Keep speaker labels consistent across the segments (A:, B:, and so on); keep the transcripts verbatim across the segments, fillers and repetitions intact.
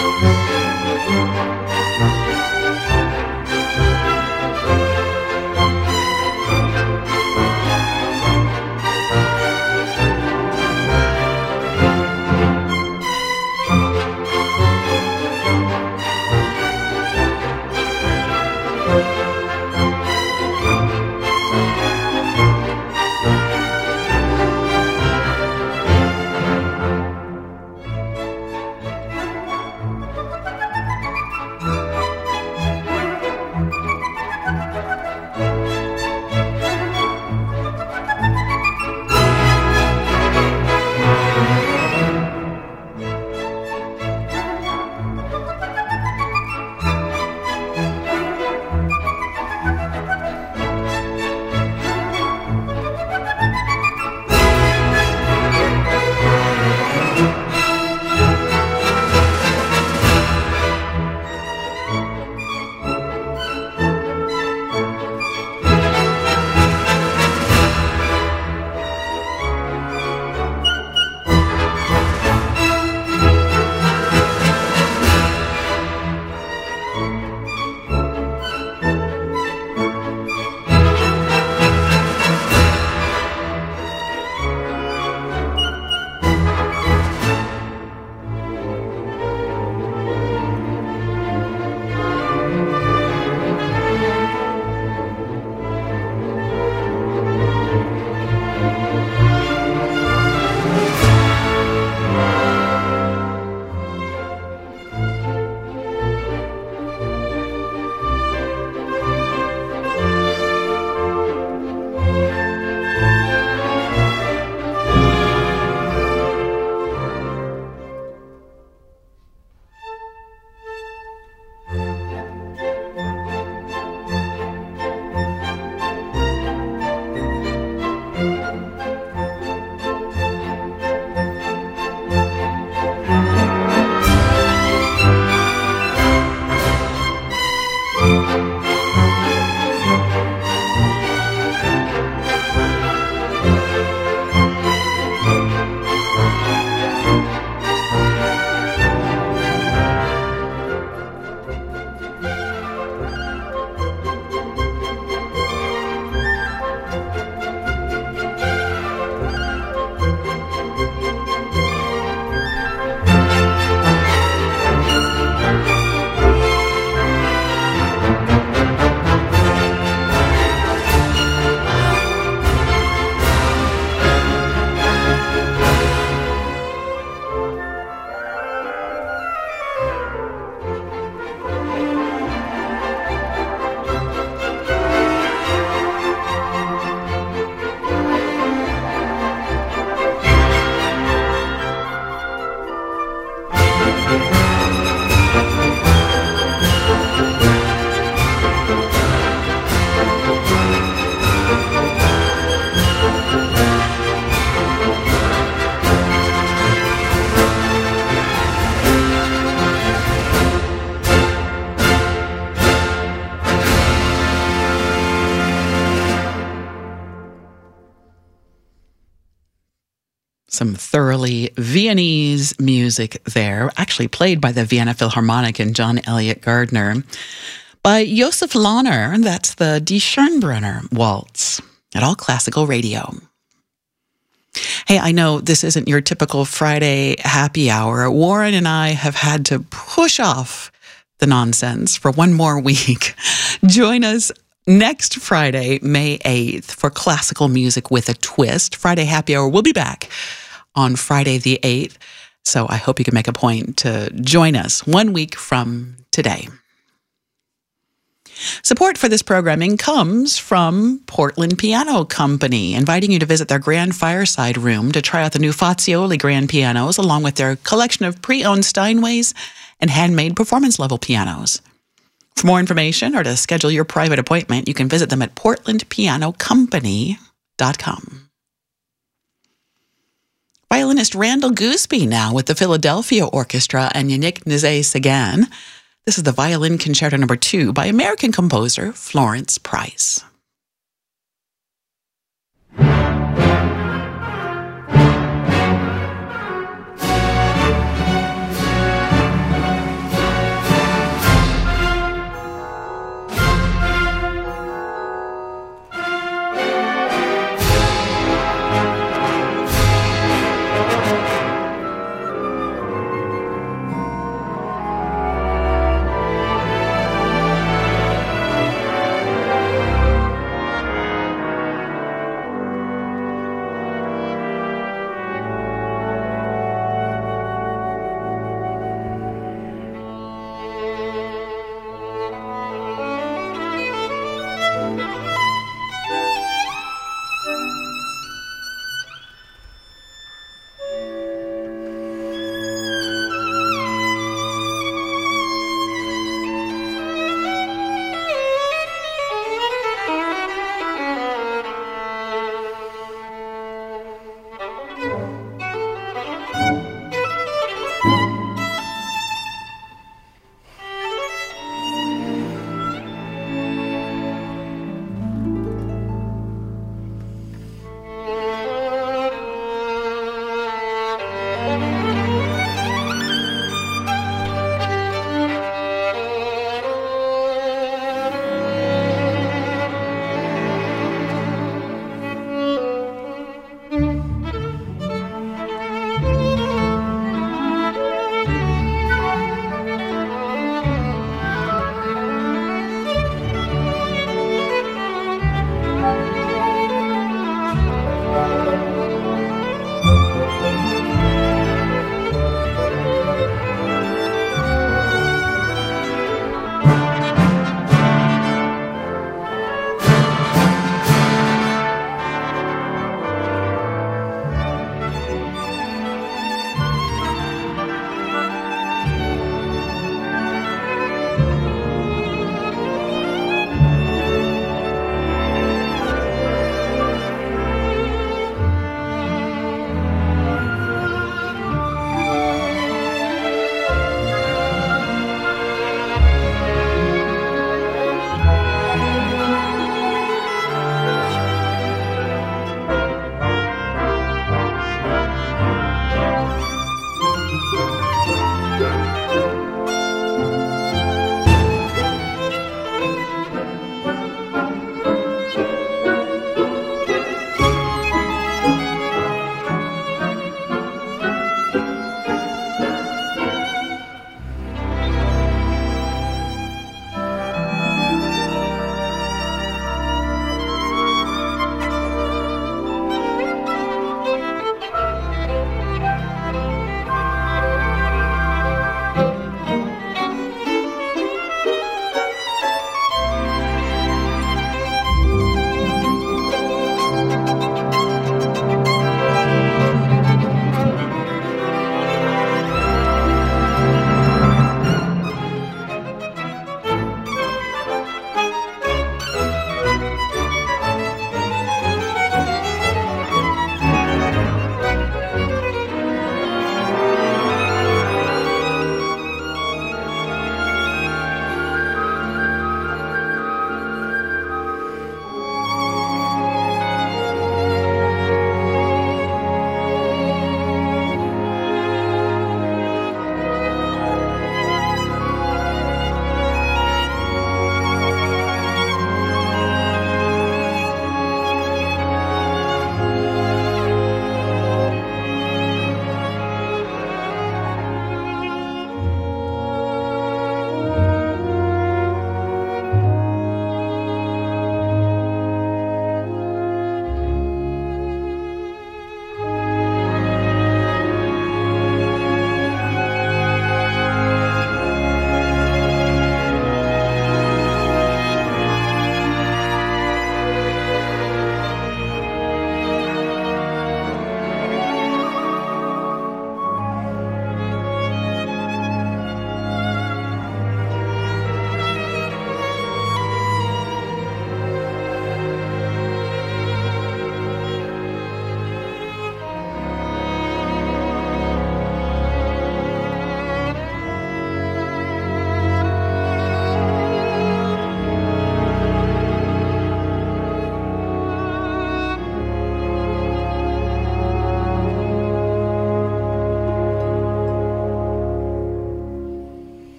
A: Some thoroughly Viennese music there, actually played by the Vienna Philharmonic and John Elliott Gardner. By Josef Lahner, that's the Die Schönbrunner Waltz at All Classical Radio. Hey, I know this isn't your typical Friday happy hour. Warren and I have had to push off the nonsense for one more week. Join us next Friday, May eighth, for Classical Music with a Twist. Friday Happy Hour will be back on Friday the eighth, so I hope you can make a point to join us one week from today. Support for this programming comes from Portland Piano Company, inviting you to visit their Grand Fireside Room to try out the new Fazioli grand pianos, along with their collection of pre-owned Steinways and handmade performance-level pianos. For more information or to schedule your private appointment, you can visit them at portland piano company dot com. Violinist Randall Gooseby now with the Philadelphia Orchestra and Yannick Nézet-Séguin. This is the Violin Concerto Number Two by American composer Florence Price.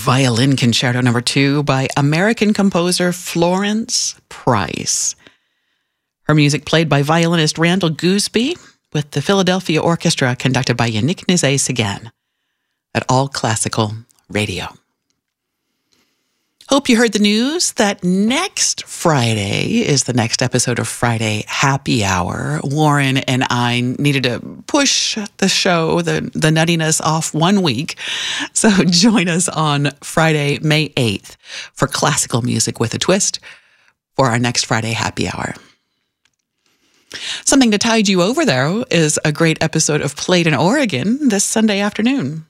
A: Violin Concerto Number Two by American composer Florence Price. Her music played by violinist Randall Gooseby with the Philadelphia Orchestra conducted by Yannick Nézet-Séguin at All Classical Radio. Hope you heard the news that next Friday is the next episode of Friday Happy Hour. Warren and I needed to push the show, the, the nuttiness off one week. So join us on Friday, May eighth for classical music with a twist for our next Friday Happy Hour. Something to tide you over, though, is a great episode of Played in Oregon this Sunday afternoon.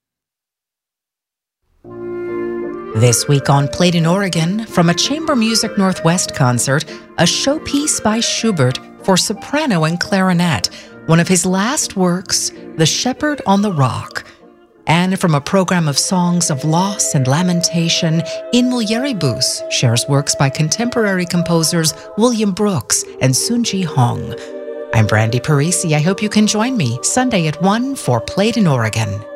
B: This week on Played in Oregon, from a Chamber Music Northwest concert, a showpiece by Schubert for soprano and clarinet, one of his last works, The Shepherd on the Rock. And from a program of songs of loss and lamentation, In Mulieribus shares works by contemporary composers William Brooks and Sunji Hong. I'm Brandy Parisi. I hope you can join me Sunday at one for Played in Oregon.